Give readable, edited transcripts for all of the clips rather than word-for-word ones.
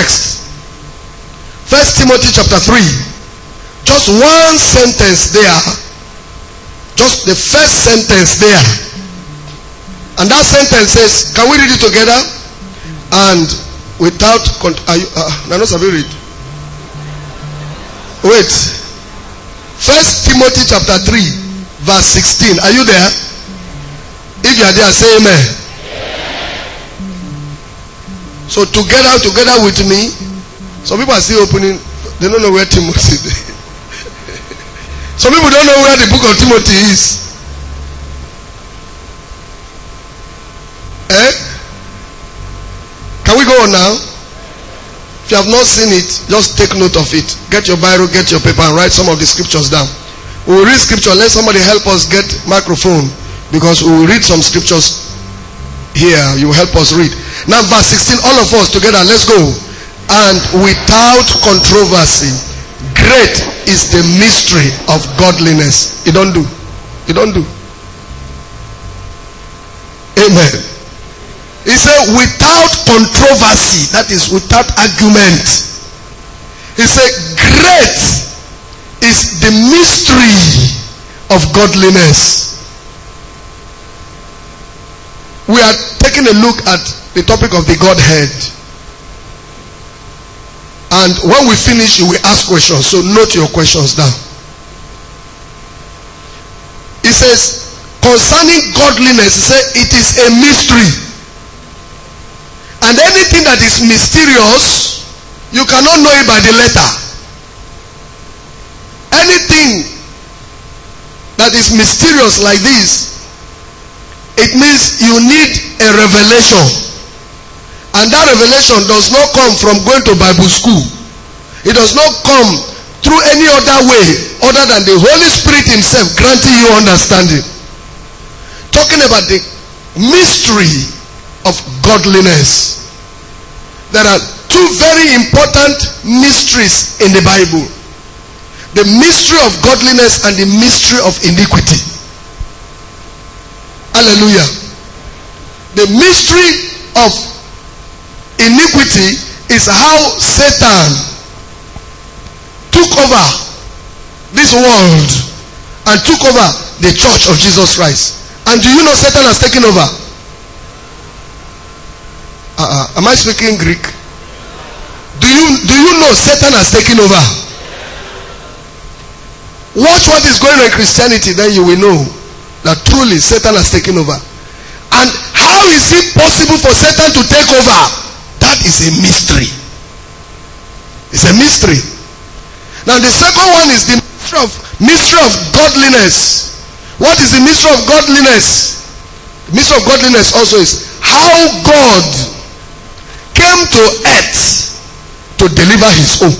text. 1 Timothy chapter 3. Just one sentence there. Just the first sentence there. And that sentence says, can we read it together? And without, read. Wait. 1 Timothy chapter 3 verse 16. Are you there? If you are there, say amen. So together with me, some people are still opening, they don't know where Timothy is. Some people don't know where the book of Timothy is. Can we go on now? If you have not seen it, just take note of it. Get your Bible, get your paper, and write some of the scriptures down. We will read scripture. Let somebody help us get microphone, because we will read some scriptures here. You will help us read. Now verse 16, all of us together, let's go. And without controversy, great is the mystery of godliness. You don't do. Amen. He said without controversy, that is without argument. He said great is the mystery of godliness. We are taking a look at the topic of the Godhead. And when we finish, you will ask questions. So note your questions down. He says, concerning godliness, he said it is a mystery. And anything that is mysterious, you cannot know it by the letter. Anything that is mysterious like this, it means you need a revelation. And that revelation does not come from going to Bible school. It does not come through any other way other than the Holy Spirit himself granting you understanding. Talking about the mystery of godliness. There are two very important mysteries in the Bible. The mystery of godliness and the mystery of iniquity. Hallelujah. The mystery of iniquity is how Satan took over this world and took over the church of Jesus Christ. And do you know Satan has taken over? Am I speaking Greek? Do you know Satan has taken over? Watch what is going on in Christianity, then you will know that truly Satan has taken over. And how is it possible for Satan to take over? That is a mystery. It's a mystery. Now the second one is the mystery of godliness. What is the mystery of godliness? The mystery of godliness also is how God came to earth to deliver his own.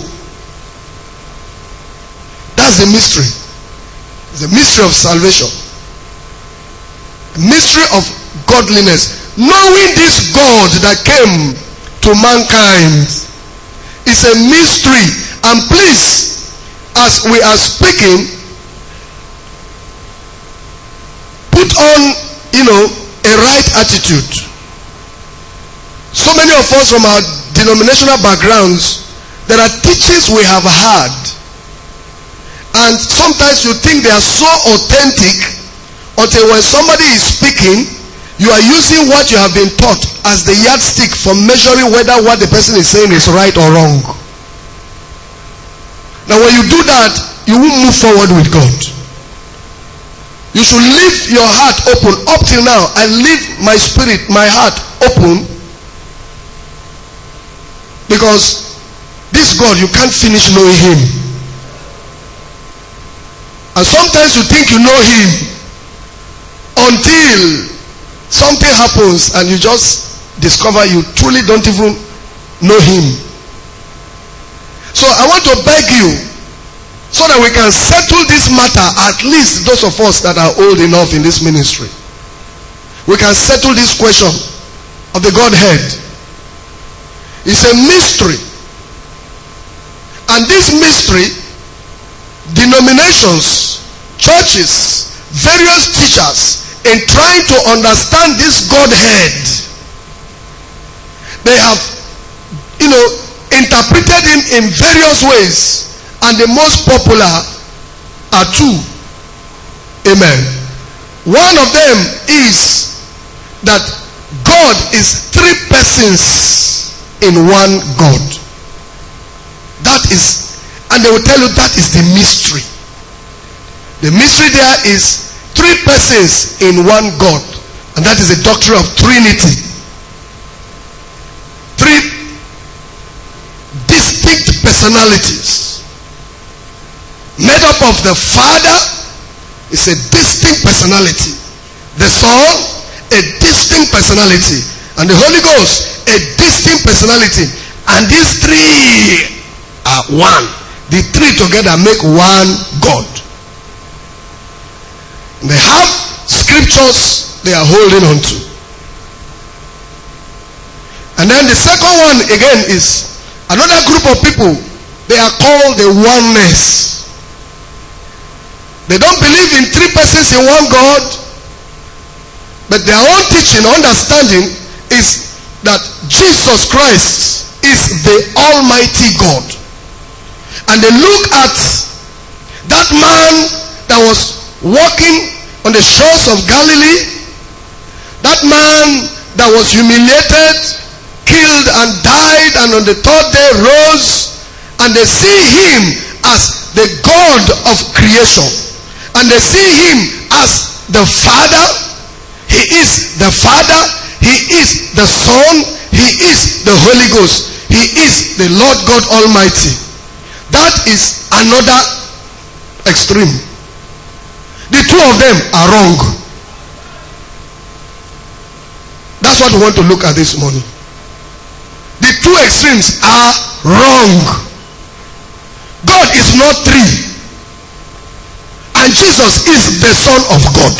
That's the mystery. It's the mystery of salvation. The mystery of godliness. Knowing this God that came to mankind is a mystery. And please, as we are speaking, put on, a right attitude. So many of us from our denominational backgrounds, there are teachings we have heard. And sometimes you think they are so authentic until when somebody is speaking, you are using what you have been taught as the yardstick for measuring whether what the person is saying is right or wrong. Now when you do that, you won't move forward with God. You should leave your heart open. Up till now, I leave my spirit, my heart open, because this God, you can't finish knowing him. And sometimes you think you know him until something happens and you just discover you truly don't even know him. So I want to beg you, so that we can settle this matter, at least those of us that are old enough in this ministry, we can settle this question of the Godhead. It's a mystery. And this mystery, denominations, churches, various teachers, in trying to understand this Godhead, they have, in interpreted him in various ways, and the most popular are two. Amen. One of them is that God is three persons in one God. That is, and they will tell you that is the mystery. The mystery there is three persons in one God, and that is the doctrine of Trinity. Three distinct personalities made up of the Father is a distinct personality, the Son a distinct personality, and the Holy Ghost a distinct personality, and these three are one. The three together make one God. They have scriptures they are holding on to. And then the second one again is another group of people. They are called the oneness. They don't believe in three persons in one God, but their own teaching, understanding is that Jesus Christ is the Almighty God. And they look at that man that was walking on the shores of Galilee, that man that was humiliated, killed and died, and on the third day rose, and they see him as the God of creation, and they see him as the Father. He is the Father, he is the Son, he is the Holy Ghost, he is the Lord God Almighty. That is another extreme. The two of them are wrong. That's what we want to look at this morning. The two extremes are wrong. God is not three, and Jesus is the Son of God.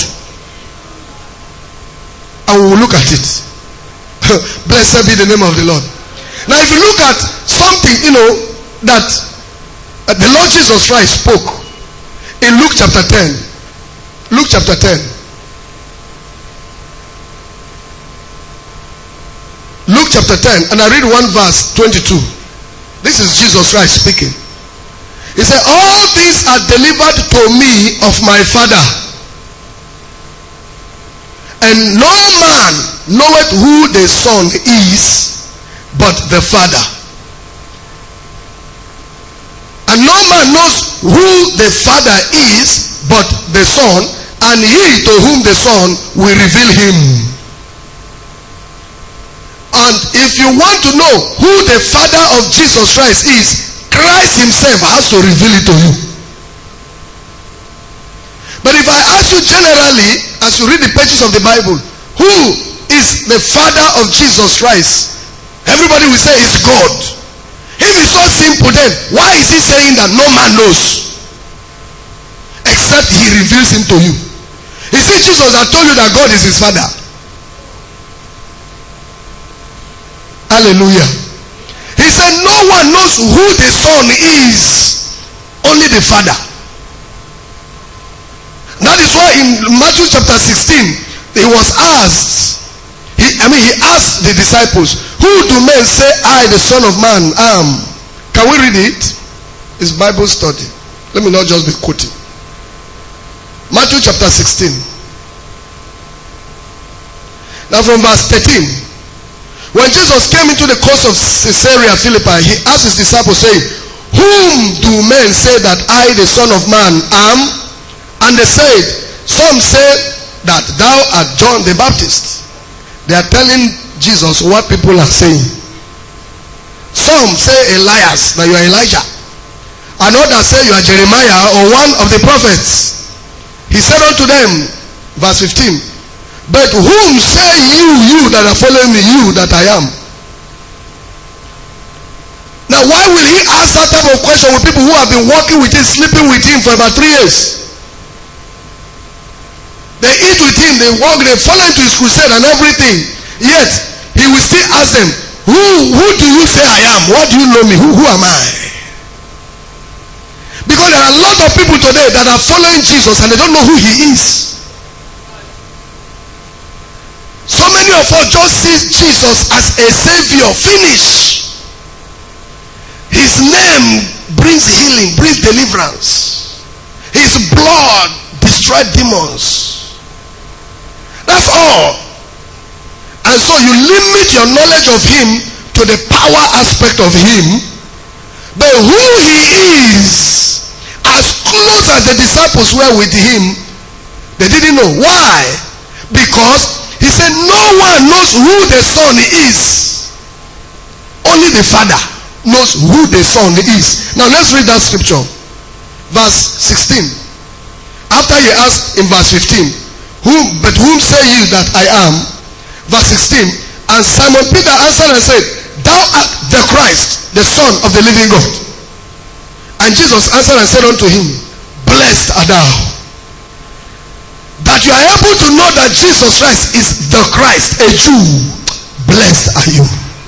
And we will look at it. Blessed be the name of the Lord. Now if you look at something, that the Lord Jesus Christ spoke in Luke chapter 10. Luke chapter 10. Luke chapter 10, and I read one verse 22. This is Jesus Christ speaking. He said, all things are delivered to me of my Father, and no man knoweth who the Son is but the Father. And no man knows who the Father is but the Son, and he to whom the Son will reveal him. And if you want to know who the Father of Jesus Christ is, Christ himself has to reveal it to you. But if I ask you generally, as you read the pages of the Bible, who is the Father of Jesus Christ, everybody will say it's God. If it's so simple, then why is he saying that no man knows except he reveals him to you? Is it Jesus that told you that God is his Father? Hallelujah. He said no one knows who the Son is, only the Father. That is why in Matthew chapter 16 he was asked, he asked the disciples, who do men say I, the Son of Man, am? Can we read it? It's Bible study. Let me not just be quoting. Matthew chapter 16. Now from verse 13. When Jesus came into the coast of Caesarea Philippi, he asked his disciples, saying, whom do men say that I, the Son of Man, am? And they said, some say that thou art John the Baptist. They are telling Jesus what people are saying. Some say Elias, that you are Elijah. And others say you are Jeremiah or one of the prophets. He said unto them, verse 15, but whom say you that are following me, you that I am? Now why will he ask that type of question with people who have been walking with him, sleeping with him for about 3 years? They eat with him, they walk, they follow him to his crusade and everything. Yet he will still ask them, who do you say I am? What do you know me? Who am I? Because there are a lot of people today that are following Jesus and they don't know who he is. So many of us just see Jesus as a savior. Finish. healing brings deliverance. His blood destroys demons. That's all. And so you limit your knowledge of him to the power aspect of him. But who he is, as close as the disciples were with him, they didn't know. Why? Because he said no one knows who the Son is. Only the Father knows who the Son is. Now let's read that scripture. Verse 16. After he asked in verse 15, but whom say you that I am? Verse 16. And Simon Peter answered and said, thou art the Christ, the Son of the living God. And Jesus answered and said unto him, blessed art thou, that you are able to know that Jesus Christ is the Christ, a Jew. Blessed are you.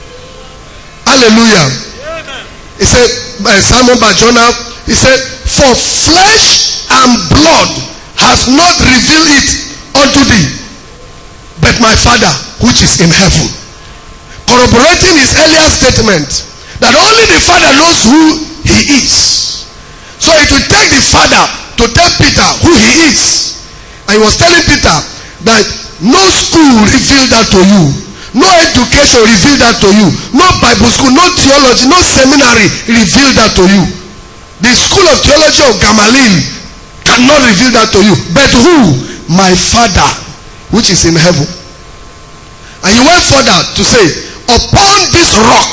Hallelujah. He said, Simon Bar-Jonah, he said, for flesh and blood has not revealed it unto thee, but my Father which is in heaven. Corroborating his earlier statement that only the Father knows who he is. So it will take the Father to tell Peter who he is. And he was telling Peter that no school revealed that to you. No education revealed that to you. No Bible school, no theology, no seminary revealed that to you. The school of theology of Gamaliel cannot reveal that to you. But who? My Father which is in heaven. And he went further to say, upon this rock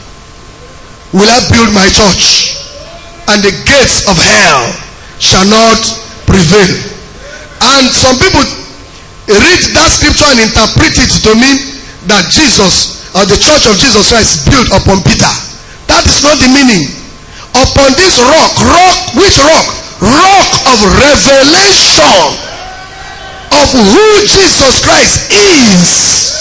will I build my church, and the gates of hell shall not prevail. And some people read that scripture and interpret it to mean that Jesus, or the church of Jesus Christ, built upon Peter. That is not the meaning. Upon this rock, which rock? Rock of revelation of who Jesus Christ is.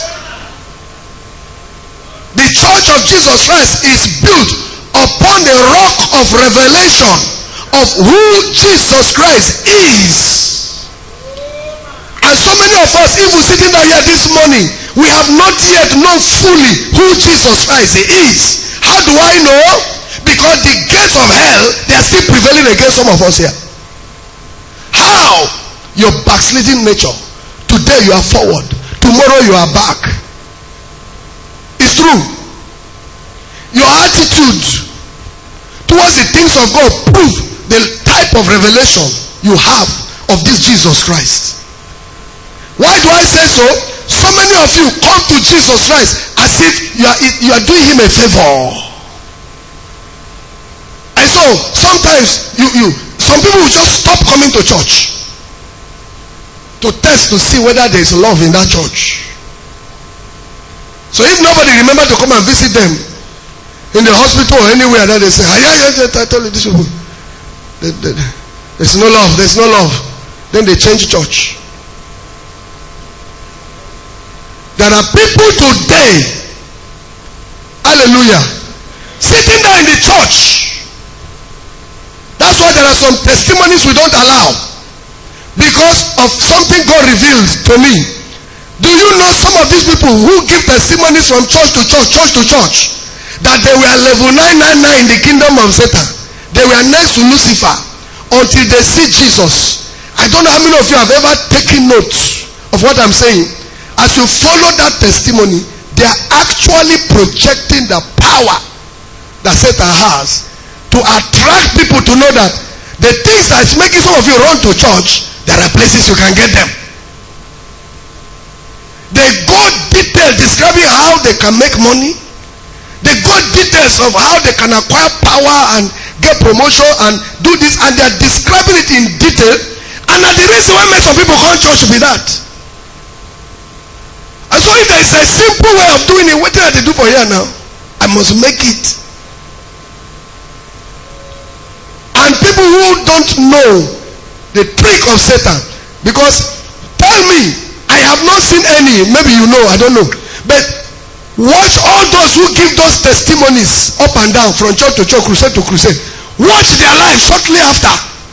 The church of Jesus Christ is built upon the rock of revelation of who Jesus Christ is. And so many of us, even sitting down here this morning, we have not yet known fully who Jesus Christ is. How do I know? Because the gates of hell, they are still prevailing against some of us here. How? Your backsliding nature. Today you are forward, tomorrow you are back. It's true. Your attitude towards the things of God prove the type of revelation you have of this Jesus Christ. Why do I say so? So many of you come to Jesus Christ as if you are doing him a favor. And so sometimes some people will just stop coming to church to test to see whether there is love in that church. So if nobody remember to come and visit them in the hospital or anywhere, then they say, I tell you these people, there's no love, there's no love. Then they change church. There are people today, hallelujah, sitting there in the church. That's why there are some testimonies we don't allow, because of something God revealed to me. Do you know some of these people who give testimonies from church to church, that they were level 999 in the kingdom of Satan? They were next to Lucifer until they see Jesus. I don't know how many of you have ever taken note of what I'm saying. As you follow that testimony, they are actually projecting the power that Satan has to attract people to know that the things that's making some of you run to church, there are places you can get them. They go details describing how they can make money. They go details of how they can acquire power and get promotion and do this, and they are describing it in detail. And the reason why some people come to church will be that. And so if there is a simple way of doing it, what did I do for here now? I must make it. And people who don't know the trick of Satan, because tell me, I have not seen any, maybe you know, I don't know, but watch all those who give those testimonies up and down from church to church, crusade to crusade. Watch their life shortly after.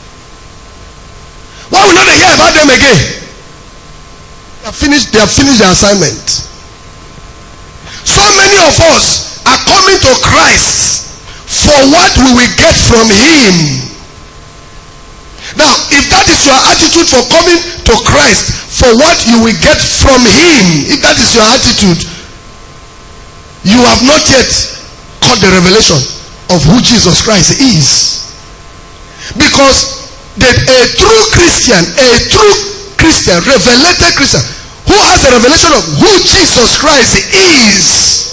Why will not they hear about them again? They have finished their assignment. So many of us are coming to Christ for for what we will get from him. Now, if that is your attitude for coming to Christ, for what you will get from him, if that is your attitude, you have not yet caught the revelation of who Jesus Christ is. Because a true Christian, revelated Christian, who has a revelation of who Jesus Christ is,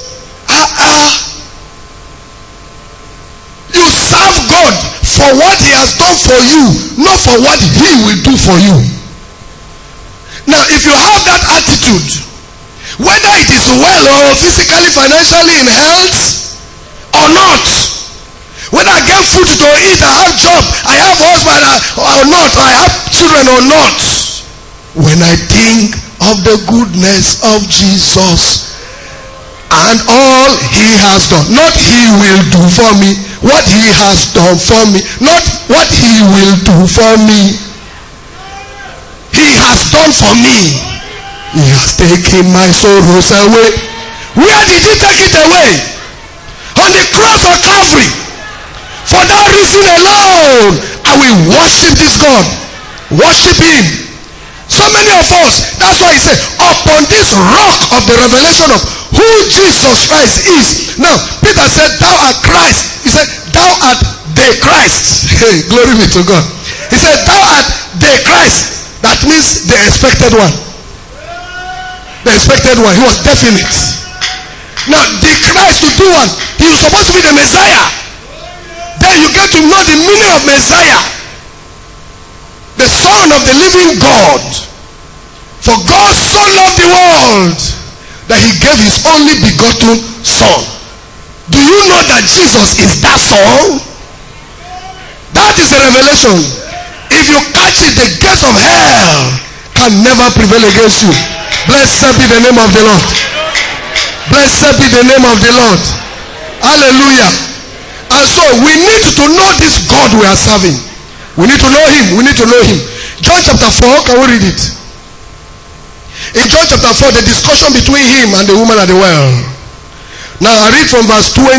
you serve God for what he has done for you, not for what he will do for you. Now, if you have that attitude, whether it is well or physically, financially, in health or not, whether I get food to eat, I have job, I have husband or not, I have children or not, when I think of the goodness of Jesus and all he has done, not he will do for me, what he has done for me, not what he will do for me. He has done for me. He has taken my sorrows away. Where did he take it away? On the cross of Calvary. For that reason alone, I will worship this God. Worship him. So many of us, that's why he said, upon this rock of the revelation of who Jesus Christ is. Now, Peter said, thou art Christ. He said, thou art the Christ. Hey, glory be to God. He said, thou art the Christ. That means the expected one. The expected one. He was definite. Now, the Christ to do one, he was supposed to be the Messiah. Then you get to know the meaning of Messiah. The Son of the living God. For God so loved the world that he gave his only begotten Son. Do you know that Jesus is that Son? That is a revelation. If you catch it, the gates of hell can never prevail against you. Blessed be the name of the Lord. Blessed be the name of the Lord. Hallelujah. And so we need to know this God we are serving. We need to know him. We need to know him. John chapter 4, can we read it? In John chapter 4, the discussion between him and the woman at the well. Now I read from verse 20.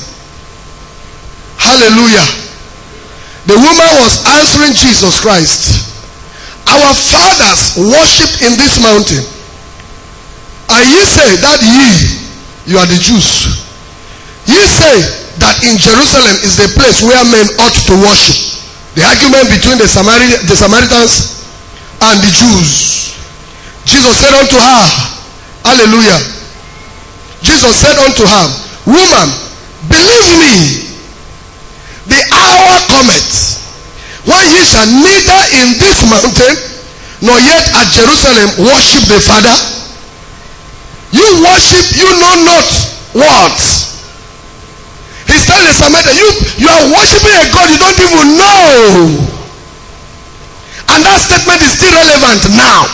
Hallelujah. The woman was answering Jesus Christ. Our fathers worshipped in this mountain. And ye say that you are the Jews. Ye say that in Jerusalem is the place where men ought to worship. The argument between the Samaritans and the Jews. Jesus said unto her, hallelujah. Jesus said unto her, woman, believe me, the hour cometh when ye shall neither in this mountain nor yet at Jerusalem worship the Father. You worship, you know not what. He's telling the Samaritan, you are worshiping a God you don't even know. And that statement is still relevant now.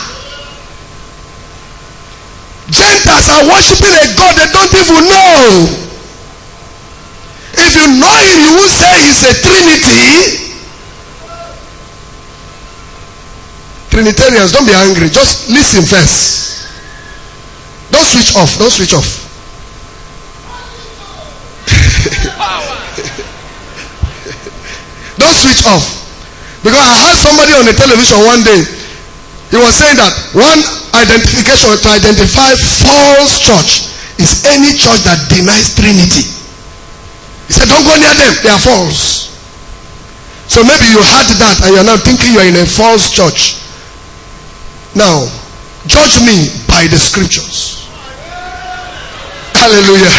Gentiles are worshiping a God they don't even know. If you know him, you will say he's a Trinity. Trinitarians, don't be angry. Just listen first. Don't switch off. Don't switch off. Don't switch off. Because I heard somebody on the television one day. He was saying that one identification to identify false church is any church that denies Trinity. He said, don't go near them. They are false. So maybe you heard that and you are now thinking you are in a false church. Now, judge me by the scriptures. Hallelujah.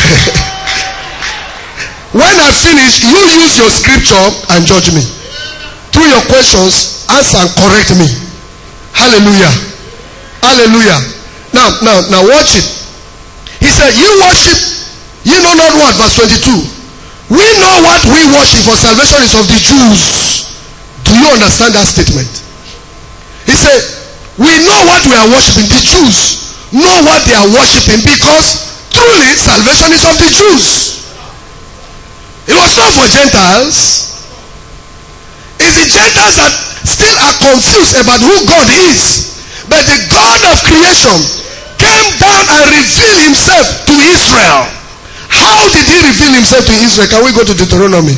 When I finish, you use your scripture and judge me. Through your questions, answer and correct me. Hallelujah. Hallelujah. Now watch it. He said, you worship, you know not what? Verse 22. We know what we worship, for salvation is of the Jews. Do you understand that statement? He said, we know what we are worshiping. The Jews know what they are worshiping, because truly salvation is of the Jews. It was not for Gentiles. It's the Gentiles that still are confused about who God is. But the God of creation came down and revealed himself to Israel. How did he reveal himself to Israel? Can we go to Deuteronomy?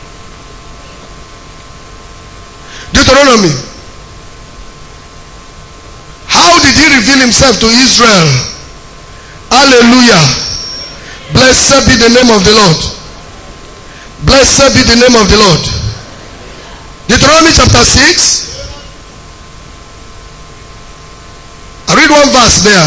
Deuteronomy. How did he reveal himself to Israel? Hallelujah. Blessed be the name of the Lord. Blessed be the name of the Lord. Deuteronomy chapter 6. I read one verse there.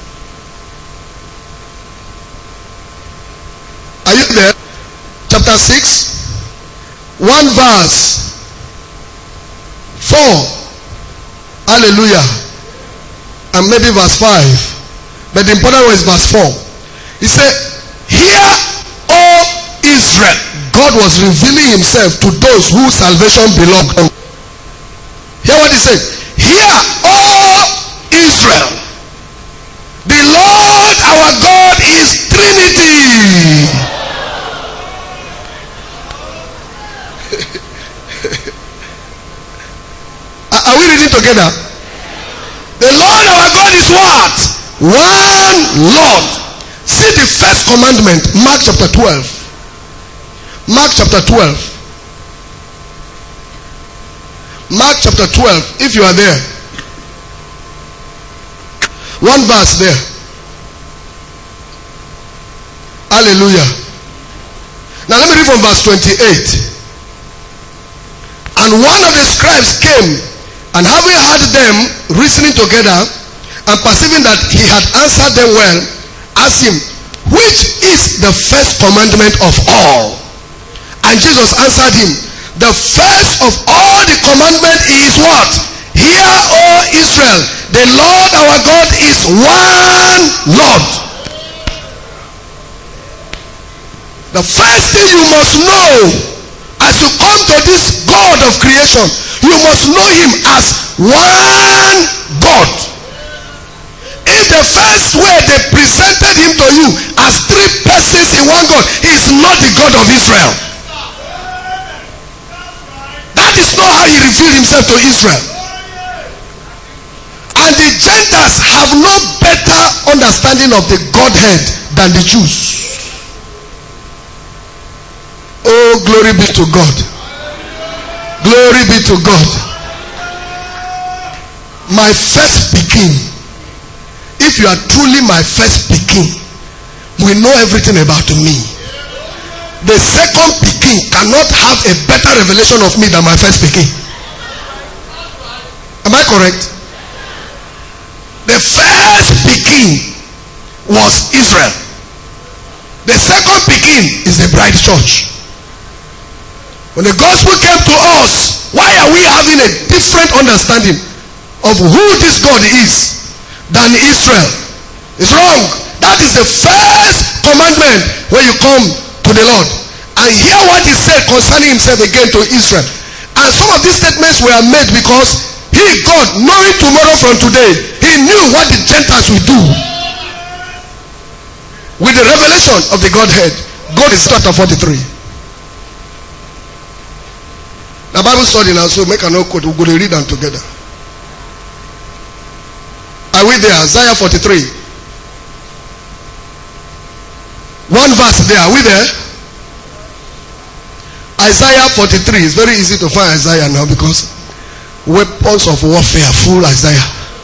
Are you there? Chapter 6. One verse. 4. Hallelujah. And maybe verse 5. But the important one is verse 4. He said, "Hear, O Israel." God was revealing himself to those whose salvation belonged. Hear what he said. "Hear, O Israel. The Lord our God is Trinity." Are we reading together? The Lord our God is what? One Lord. See the first commandment, Mark chapter 12. Mark chapter 12. Mark chapter 12, if you are there. One verse there. Hallelujah. Now let me read from verse 28. "And one of the scribes came, and having heard them reasoning together, and perceiving that he had answered them well, asked him, Which is the first commandment of all? And Jesus answered him, The first of all the commandment is what? Hear, O Israel, the Lord our God is one Lord. The first thing you must know as you come to this God of creation, you must know him as one God. If the first way they presented him to you as three persons in one God, he is not the God of Israel. That is not how he revealed himself to Israel. And the Gentiles have no better understanding of the Godhead than the Jews. Oh, glory be to God. Glory be to God. My first pikin. If you are truly my first pikin, we know everything about me. The second pikin cannot have a better revelation of me than my first pikin. Am I correct? The first pikin was Israel. The second pikin is the bride church. When the gospel came to us, why are we having a different understanding of who this God is than Israel? It's wrong. That is the first commandment when you come to the Lord. And hear what he said concerning himself again to Israel. And some of these statements were made because he, God, knowing tomorrow from today, he knew what the Gentiles will do. With the revelation of the Godhead. God is chapter 43. The Bible study now, so make a note code. We're going to read them together. Are we there? Isaiah 43. One verse there. Are we there? Isaiah 43. It's very easy to find Isaiah now because weapons of warfare full Isaiah.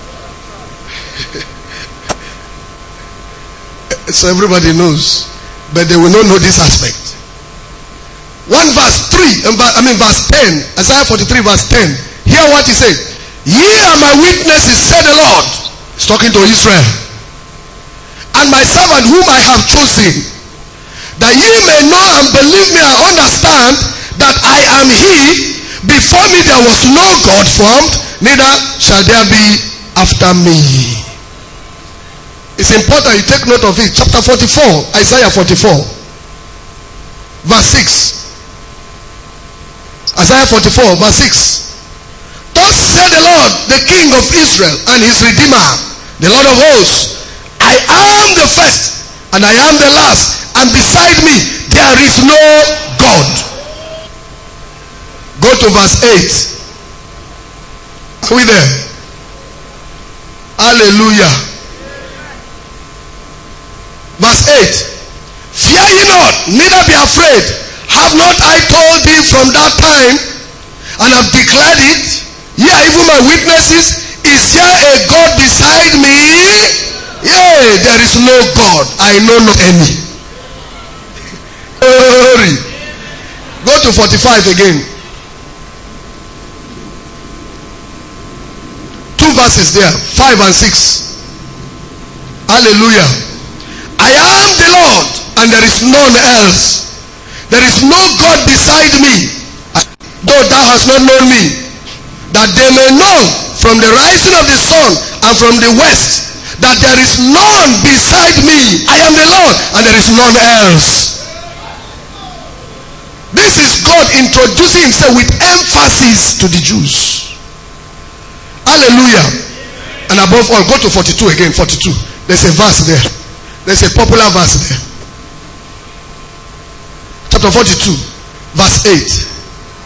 So everybody knows, but they will not know this aspect. One verse 3, verse 10, Isaiah 43 verse 10. Hear what he said. Ye are my witnesses, said the Lord. He's talking to Israel. And my servant whom I have chosen, that ye may know and believe me and understand that I am he. Before me there was no God formed, neither shall there be after me. It's important you take note of it. Chapter 44, Isaiah 44, verse 6. Isaiah 44, verse 6. Thus said the Lord, the King of Israel and his Redeemer, the Lord of hosts, I am the first and I am the last, and beside me there is no God. Go to verse 8. Are we there? Hallelujah. Verse 8. Fear ye not, neither be afraid. Have not I told thee from that time, and have declared it? Ye are even my witnesses. Is there a God beside me? Yea, there is no God. I know not any. Hurry. Go to 45 again. 2 verses there, 5 and 6. Hallelujah. I am the Lord, and there is none else. There is no God beside me. Though thou hast not known me, that they may know from the rising of the sun and from the west that there is none beside me. I am the Lord, and there is none else. This is God introducing himself with emphasis to the Jews. Hallelujah. And above all, go to 42 again. 42. There's a verse there. There's a popular verse there. Chapter 42, verse 8.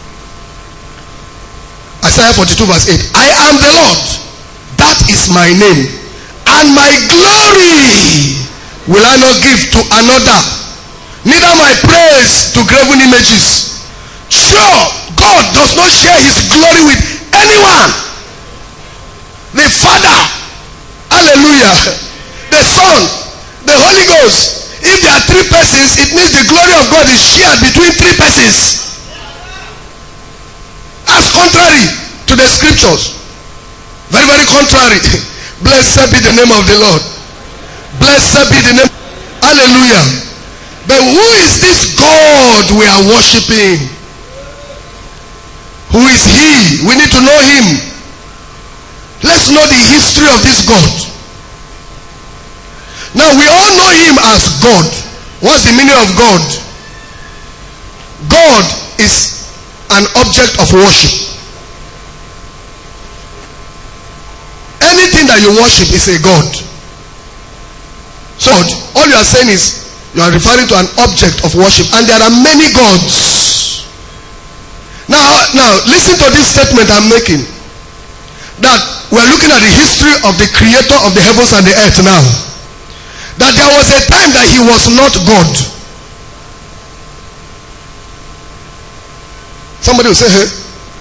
Isaiah 42 verse 8. I am the Lord, that is my name, and my glory will I not give to another, neither my praise to graven images. Sure, God does not share his glory with anyone. The Father, hallelujah, the Son, the Holy Ghost. If there are 3 persons, it means the glory of God is shared between 3 persons. As contrary to the scriptures. Very, very contrary. Blessed be the name of the Lord. Blessed be the name. Hallelujah. But who is this God we are worshiping? Who is he? We need to know him. Let's know the history of this God. Now we all know him as God. What's the meaning of God? God is an object of worship. Anything that you worship is a God. So all you are saying is you are referring to an object of worship, and there are many gods. Now listen to this statement I'm making, that we're looking at the history of the creator of the heavens and the earth now. That there was a time that he was not God. Somebody will say, hey.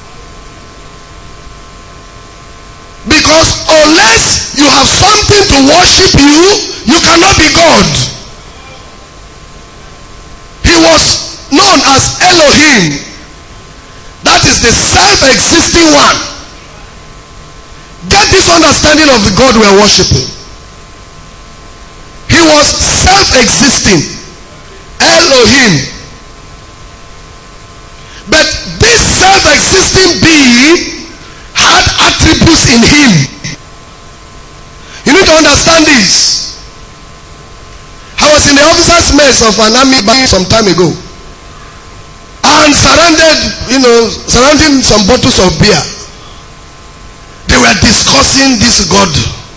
Because unless you have something to worship you, you cannot be God. He was known as Elohim. That is the self-existing one. Get this understanding of the God we are worshiping. He was self-existing. Elohim. But this self-existing being had attributes in him. You need to understand this. I was in the officers' mess of an army some time ago, and surrounding some bottles of beer. They were discussing this God.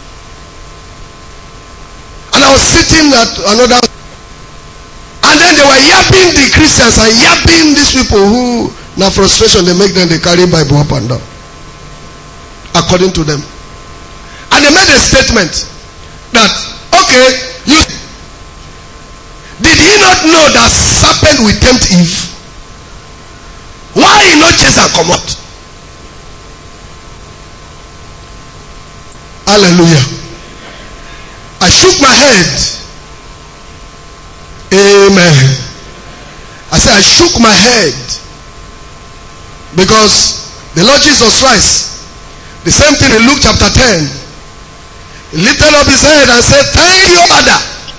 And I was sitting at another, and then they were yapping the Christians and yapping these people who, now frustration, they make them, they carry Bible up and down, according to them. And they made a statement that, okay, did he not know that serpent will tempt Eve? Why he not chase and come out? Hallelujah. I shook my head. Amen. I said I shook my head, because the Lord Jesus Christ, the same thing in Luke chapter 10, he lifted up his head and said, thank you, Father,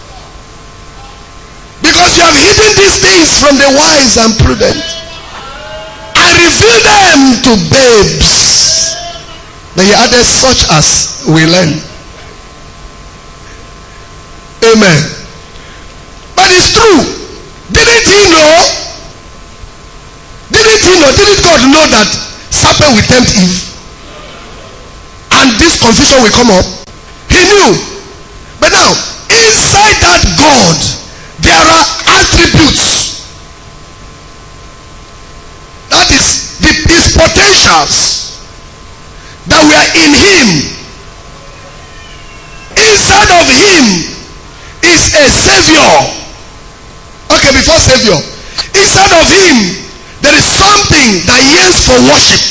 because you have hidden these things from the wise and prudent and revealed them to babes. Then he added, such as we learn. Amen. But it's true. Didn't he know? Didn't God know that serpent will tempt Eve? And this confusion will come up? He knew. But now, inside that God, there are attributes. That is his potentials that were in him. Inside of him is a savior. Okay, before Savior. Inside of him, there is something that yearns for worship.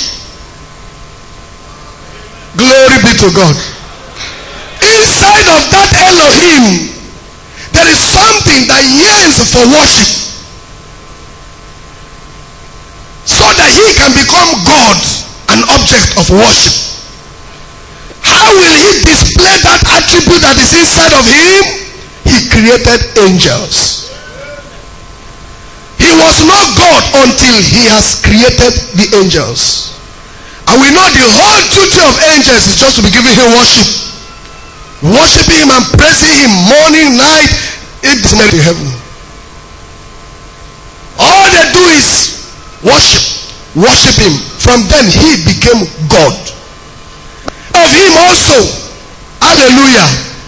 Glory be to God. Inside of that Elohim, there is something that yearns for worship. So that he can become God, an object of worship. How will he display that attribute that is inside of him? He created angels. He was not God until he has created the angels. And we know the whole duty of angels is just to be giving him worship. Worshiping him and praising him morning, night, in heaven. All they do is worship him. From then he became God. Of him also, hallelujah,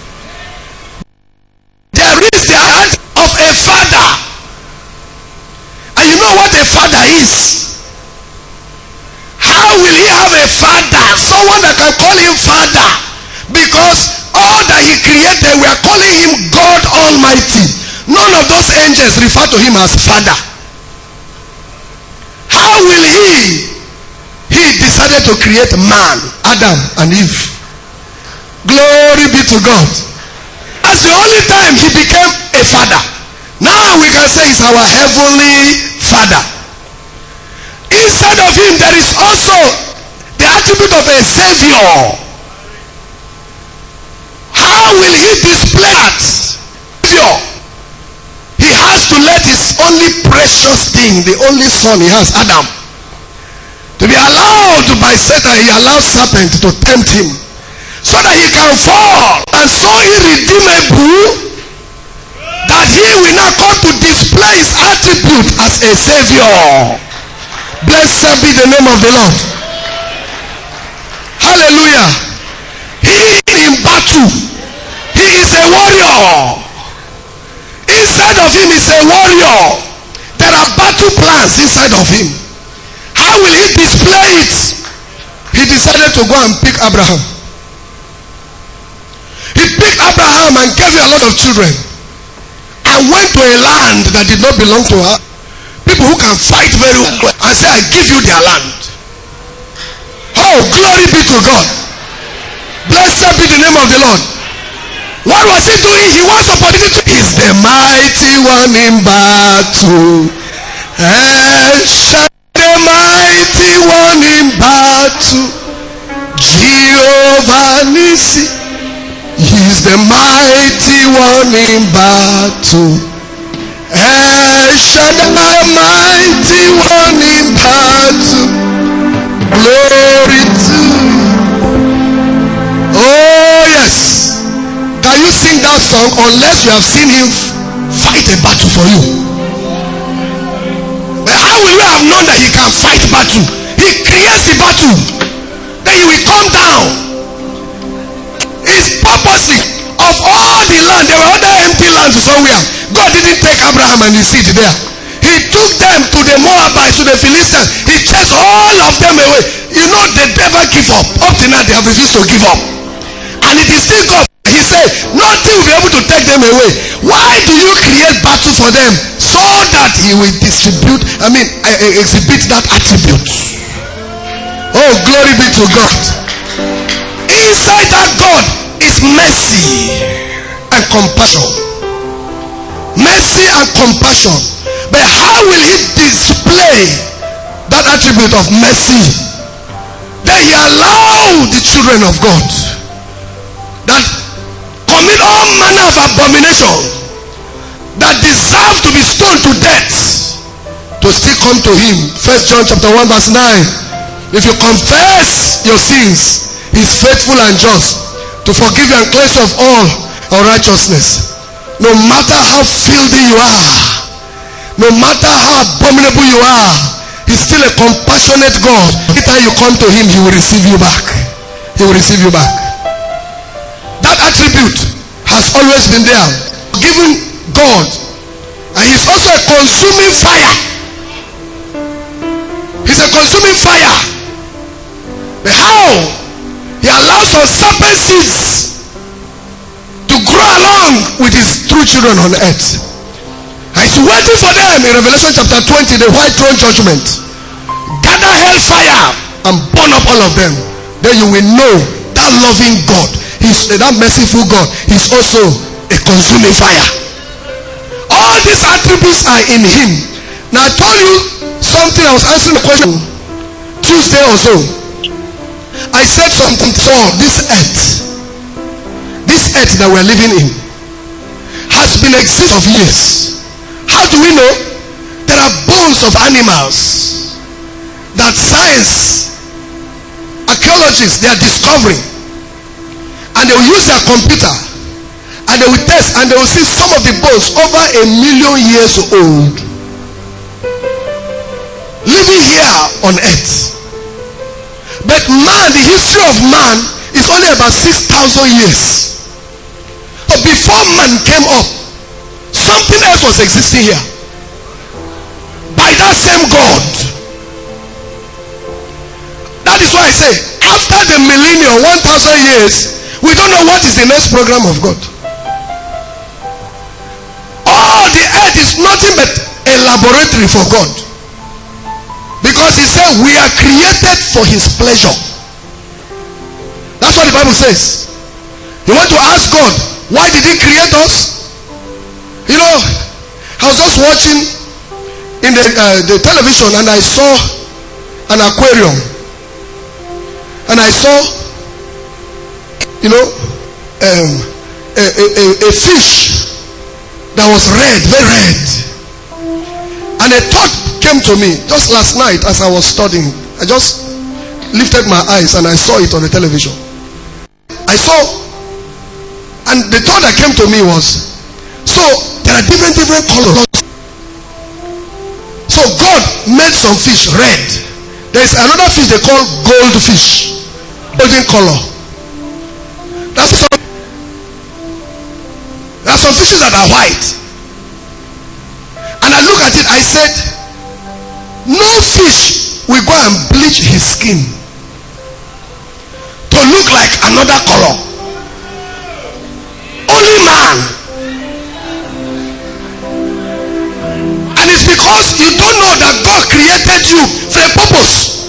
there is the heart of a father. And you know what a father is? How will he have a father? Someone that can call him father. Because all that he created, we are calling him God Almighty. None of those angels refer to him as father. How will he decided to create man, Adam and Eve. Glory be to God. That's the only time he became a father. Now we can say he's our heavenly father. Inside of him there is also the attribute of a savior. How will he display that? Savior. He has to let his only precious thing, the only son he has, Adam, to be allowed by Satan. He allows serpent to tempt him so that he can fall, and so irredeemable that he will not come to display his attribute as a savior. Blessed be the name of the Lord. Hallelujah. He in battle, he is a warrior. Inside of him is a warrior. There are battle plans inside of him. How will he display it? He decided to go and pick Abraham. He picked Abraham and gave her a lot of children, and went to a land that did not belong to her. People who can fight very well, and say, I give you their land. Oh, glory be to God. Blessed be the name of the Lord. What was he doing? He wants opportunity. He's the mighty one in battle. The mighty one in battle. Jehovah Nissi. He's the mighty one in battle. The mighty one in battle. Glory to you. Oh yes. Can you sing that song unless you have seen him fight a battle for you? But how will you have known that he can fight battle? He creates the battle. Then he will come down. His purposely of all the land, there were other empty lands somewhere. God didn't take Abraham and his seed there. He took them to the Moabites, to the Philistines. He chased all of them away. You know, they never give up. Up to now they have refused to give up. And it is still God. He said, nothing will be able to take them away. Why do you create battle for them? So that he will exhibit that attribute. Oh, glory be to God. Inside that God is mercy and compassion. Mercy and compassion. But how will he display that attribute of mercy? Then he allowed the children of God that commit all manner of abomination, that deserve to be stoned to death, to still come to him. 1 John chapter 1 verse 9. If you confess your sins, he is faithful and just to forgive you and cleanse you of all unrighteousness. No matter how filthy you are, no matter how abominable you are, he's still a compassionate God. Every time you come to him, he will receive you back. He will receive you back. That attribute has always been there, given God. And he's also a consuming fire. He's a consuming fire. But how? He allows some serpent seeds to grow along with his true children on earth. And is waiting for them in Revelation chapter 20, the white throne judgment. Gather hellfire and burn up all of them. Then you will know that loving God, that merciful God, is also a consuming fire. All these attributes are in him. Now I told you something. I was answering the question Tuesday or so. I said something for this earth that we're living in has been existing of years. How do we know? There are bones of animals that science, archaeologists, they are discovering, and they will use their computer and they will test, and they will see some of the bones over 1 million years old living here on earth. But man, the history of man is only about 6,000 years. So before man came up, something else was existing here by that same God. That is why I say, after the millennium, 1,000 years, we don't know what is the next program of God. All the earth is nothing but a laboratory for God, because he said we are created for his pleasure. That's what the Bible says. You want to ask God, why did he create us? You know, I was just watching in the television, and I saw an aquarium, and I saw, you know, a fish that was red, very red. And a thought came to me just last night as I was studying. I just lifted my eyes and I saw it on the television. I saw, and the thought that came to me was, so there are different colors. So God made some fish red. There is another fish they call goldfish, golden color. There are some fishes that are white. And I look at it, I said, no fish will go and bleach his skin to look like another color. Only man. And it's because you don't know that God created you for a purpose,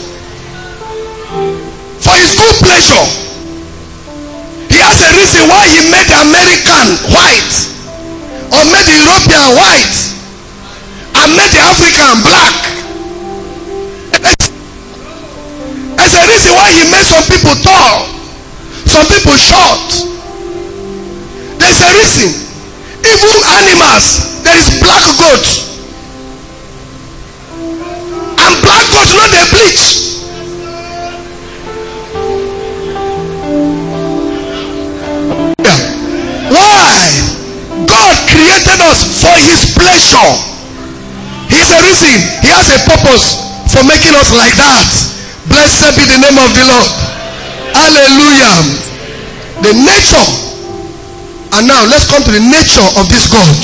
for his good pleasure. He has a reason why he made the American white, or made the European white, and made the African black. There's a reason why he made some people tall, some people short. There's a reason. Even animals, there is black goat, and black goat not they bleach. Why? God created us for his pleasure. He has a reason. He has a purpose for making us like that. Blessed be the name of the Lord. Hallelujah. The nature. And now let's come to the nature of this God.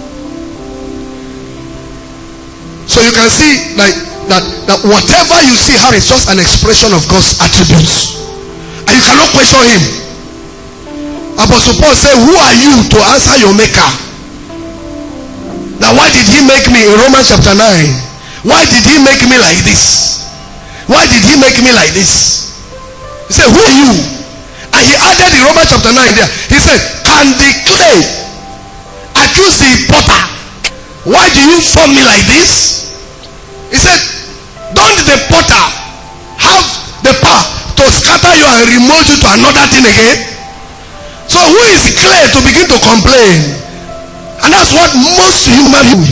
So you can see like that whatever you see how is just an expression of God's attributes, and you cannot question him. Apostle Paul said, who are you to answer your maker? Now why did he make me in Romans chapter 9? Why did he make me like this? Why did he make me like this? He said, who are you? And he added in Romans chapter 9 there, he said, can the clay accuse the potter? Why do you form me like this? He said, don't the potter have the power to scatter you and remold you to another thing again? So who is clay to begin to complain? And that's what most human beings.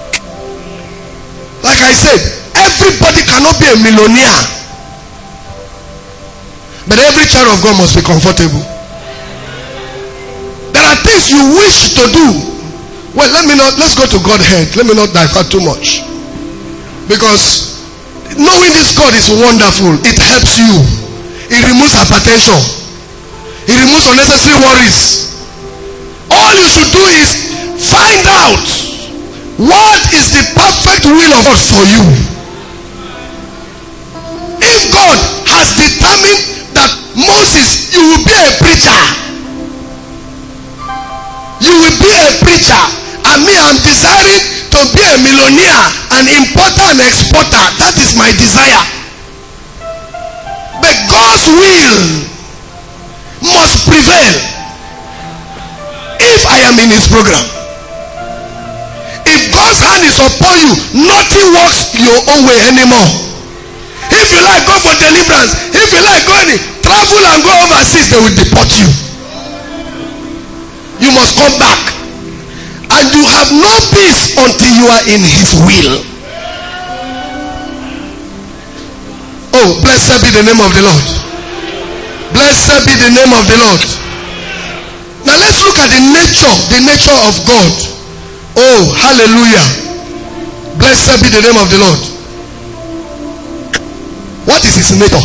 Like I said, everybody cannot be a millionaire, but every child of God must be comfortable. There are things you wish to do. Well, let's go to Godhead. Let me not divert too much, because knowing this God is wonderful. It helps you. It removes hypertension. It removes unnecessary worries. All you should do is find out what is the perfect will of God for you. If God has determined that Moses, you will be a preacher, you will be a preacher, and me, I'm desiring to a millionaire, an importer and exporter. That is my desire. But God's will must prevail if I am in his program. If God's hand is upon you, nothing works your own way anymore. If you like, go for deliverance. If you like, go any travel and go overseas, they will deport you. You must come back. And you have no peace until you are in his will. Oh, blessed be the name of the Lord. Blessed be the name of the Lord. Now let's look at the nature of God. Oh, hallelujah. Blessed be the name of the Lord. What is his nature?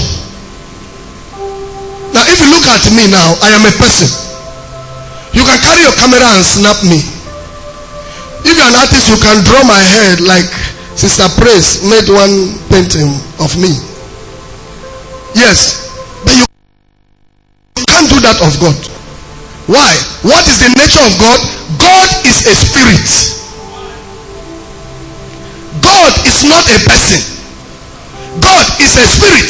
Now if you look at me now, I am a person. You can carry your camera and snap me. If you're an artist, you can draw my head like Sister Praise made one painting of me. Yes. But you can't do that of God. Why? What is the nature of God? God is a spirit. God is not a person. God is a spirit.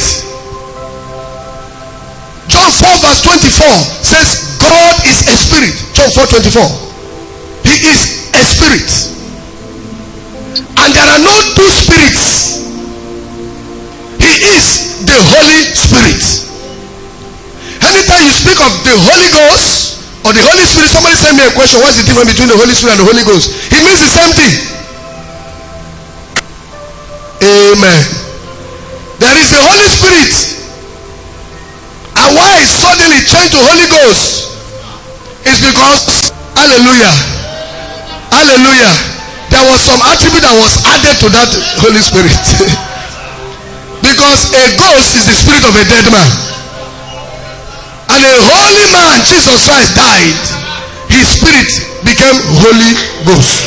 John 4 verse 24 says God is a spirit. John 4:24. He is a spirit. And there are no two spirits. He is the Holy Spirit. Anytime you speak of the Holy Ghost or the Holy Spirit, somebody send me a question, what's the difference between the Holy Spirit and the Holy Ghost? It means the same thing. Amen. There is the Holy Spirit. And why it suddenly changed to Holy Ghost is because, hallelujah, hallelujah, there was some attribute that was added to that Holy Spirit. Because a ghost is the spirit of a dead man. And a holy man, Jesus Christ, died. His spirit became Holy Ghost.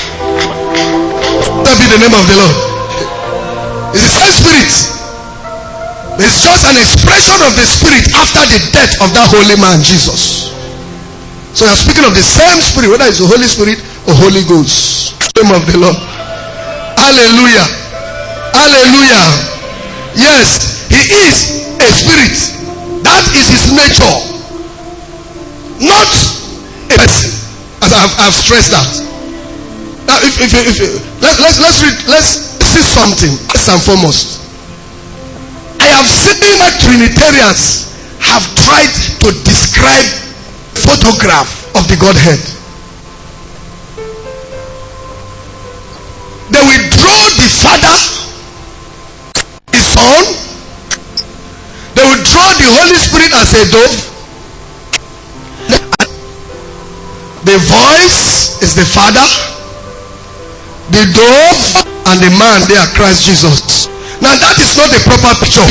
That be the name of the Lord. It's the same spirit. It's just an expression of the spirit after the death of that holy man, Jesus. So you're speaking of the same spirit, whether it's the Holy Spirit or Holy Ghost. Name of the Lord. Hallelujah. Hallelujah. Yes, he is a spirit. That is his nature. Not a person. As I've stressed that. Now let's read, let's see something first and foremost. I have seen that Trinitarians have tried to describe photograph of the Godhead. They will draw the Father, the Son. They will draw the Holy Spirit as a dove. The voice is the Father, the dove and the man, they are Christ Jesus. Now that is not a proper picture.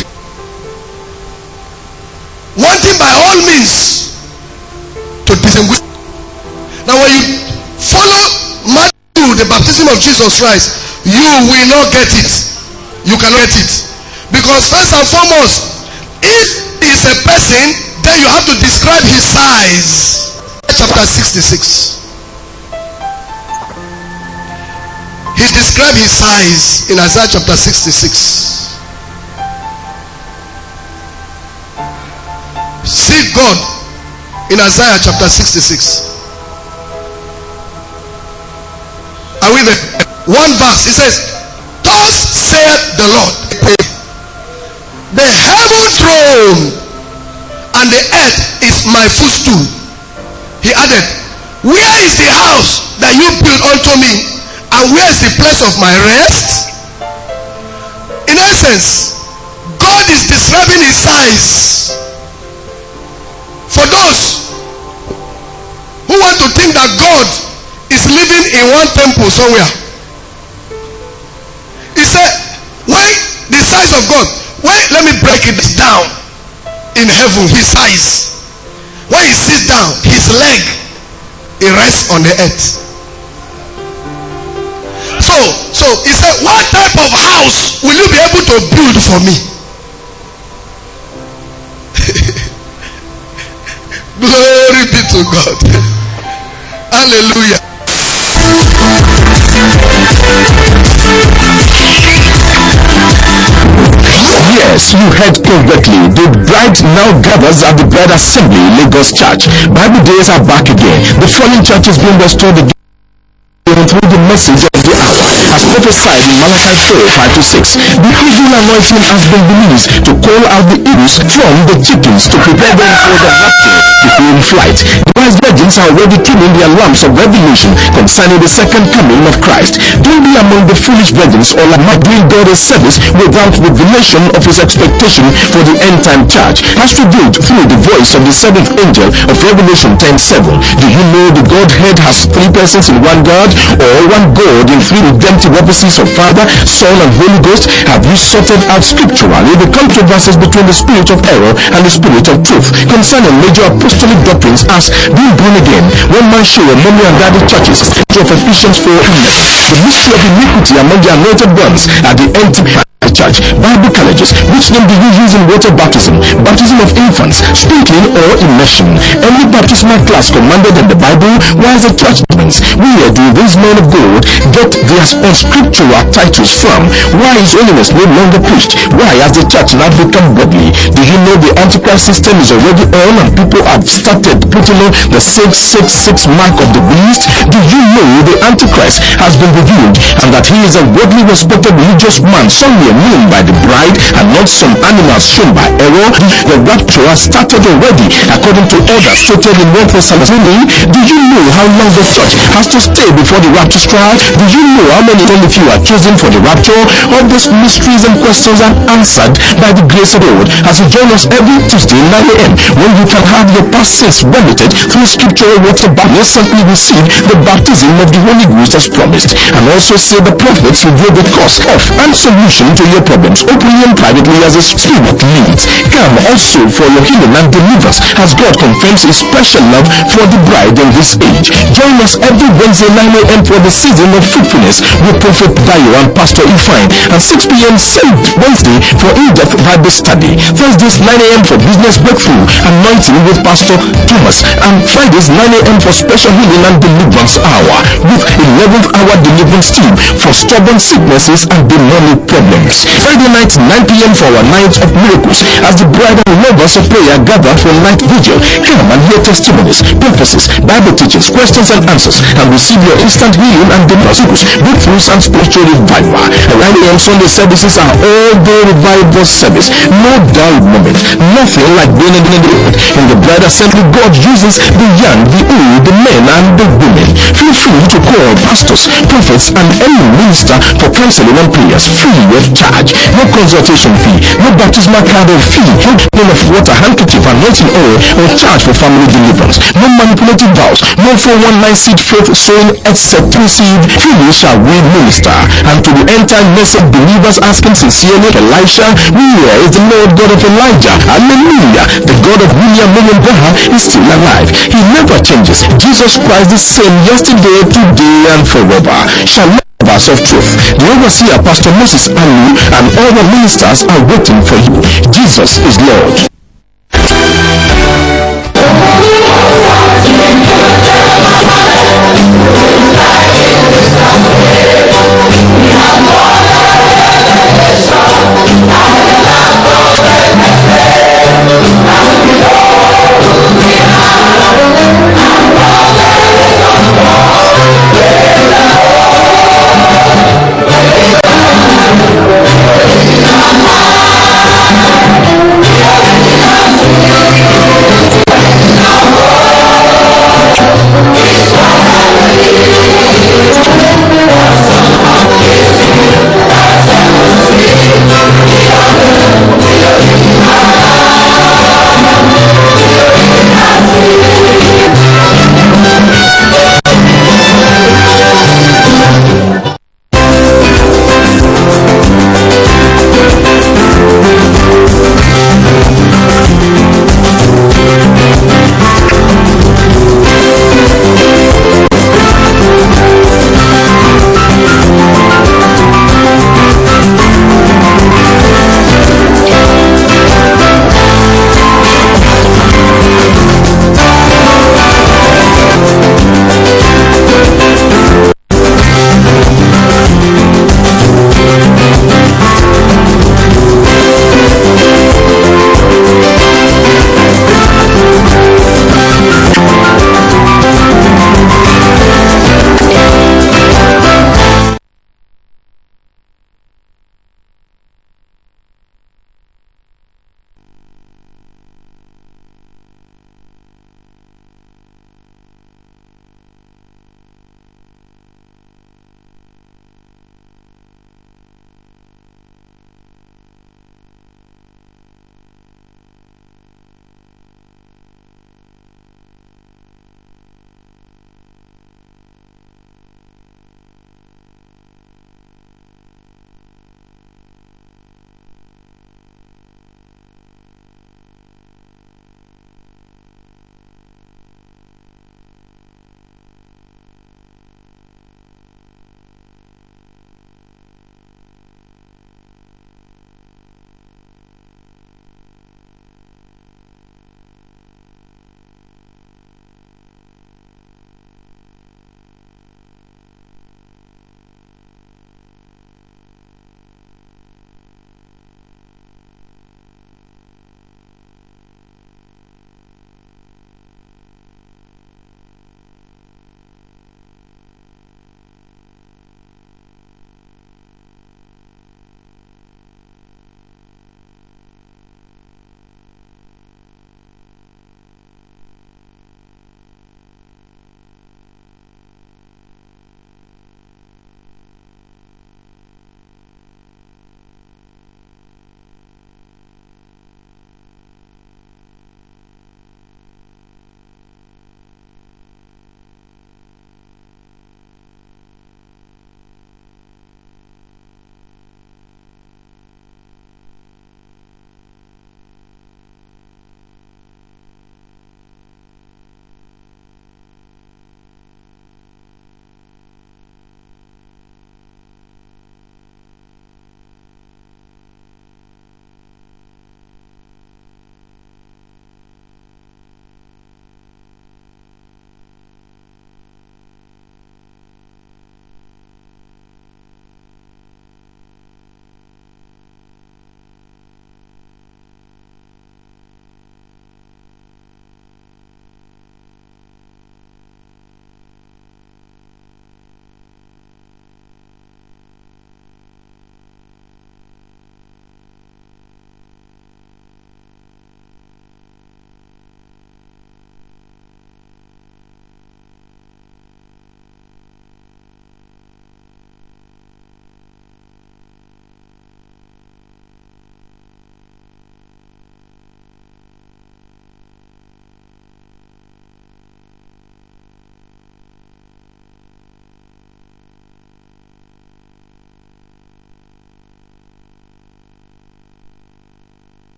Wanting by all means to distinguish. Now when you follow Matthew, the baptism of Jesus Christ, you will not get it. You cannot get it. Because first and foremost, if he is a person, then you have to describe his size. Chapter 66. He described his size in Isaiah chapter 66. See God in Isaiah chapter 66. Are we there? One verse. It says, thus saith the Lord, the heaven throne and the earth is my footstool. He added, where is the house that you built unto me? And where is the place of my rest? In essence, God is describing his size. For those who want to think that God is living in one temple somewhere, he said, when the size of God, let me break it down. In heaven, his size, when he sits down, his leg, he rests on the earth. So he said, what type of house will you be able to build for me? Glory be to God. Hallelujah. Yes, you heard correctly. The bride now gathers at the Bride Assembly, Lagos Church. Bible days are back again. The fallen church is being restored again through the message of the hour, as prophesied in Malachi 4:5-6. The eagle anointing has been released to call out the eagles from the chickens to prepare them for the rapture before flight. The wise virgins are already trimming their lamps of revelation concerning the second coming of Christ. Don't be among the foolish virgins or like doing God a service without revelation of his expectation for the end time church, as revealed through the voice of the seventh angel of Revelation 10:7. Do you know the Godhead has three persons in one God, or one God in three redemptive offices of Father, Son, and Holy Ghost? Have you sorted out scripturally the controversies between the spirit of error and the spirit of truth concerning major apostolic doctrines as being born again, one man show, mommy and daddy churches, of Ephesians 4:11, the mystery of iniquity among the anointed ones at the Antichrist Church, Bible colleges? Which name do you use in water baptism, baptism of infants, sprinkling, or immersion? Any baptismal class commanded in the Bible? Why is the church difference? Where do these men of God get their unscriptural titles from? Why is holiness no longer preached? Why has the church now become godly? Do you know the Antichrist system is already on and people have started putting on the 666 mark of the beast? Do you know the Antichrist has been revealed and that he is a godly, respected religious man somewhere known by the bride and not some animals shown by error? The rapture has started already according to orders stated in 1 Thessalonians. Do you know how long the church has to stay before the rapture strikes? Do you know how many only few are chosen for the rapture? All these mysteries and questions are answered by the grace of God as you join us every Tuesday 9 a.m. when you can have your past sins remitted through scriptural water baptism. Simply receive the baptism of the Holy Ghost as promised, and also say the prophets reveal the cause of and solution to your problems openly and privately as the Spirit leads. Come also for your healing and deliverance as God confirms his special love for the bride in this age. Join us every Wednesday 9 a.m. for the season of fruitfulness with Prophet Dayo and Pastor Ifine, and 6 p.m. same Wednesday for in-depth Bible study. Thursdays 9 a.m. for business breakthrough anointing with Pastor Thomas, and Fridays 9 a.m. for special healing and deliverance hour with 11th hour deliverance team for stubborn sicknesses and demonic problems. Friday night 9 p.m. for our night of miracles as the bride and lovers of prayer gather for night vigil. Come and hear testimonies, prophecies, Bible teachings, questions and answers, and receive your instant healing and deliverance, breakthroughs and spiritual revival. 9 a.m. Sunday services are all-day revival service. No dull moment, nothing like being in the road. In the bride assembly, God uses the young, the old, the men and the women. Feel free to call pastors, prophets, and any minister for counseling and prayers free of charge. No consultation fee, no baptismal card or fee, no name of water, handkerchief, anointing oil, or charge for family deliverance. No manipulative vows, no 419 seed faith sowing, etc. Freely shall we minister. And to the end-time message believers asking sincerely, Elisha, where is the Lord God of Elijah? Hallelujah. The God of William Branham is still alive. He never changes. Jesus Christ the same yesterday, today, and forever. Shalom of truth. The overseer Pastor Moses Alu and all the ministers are waiting for you. Jesus is Lord.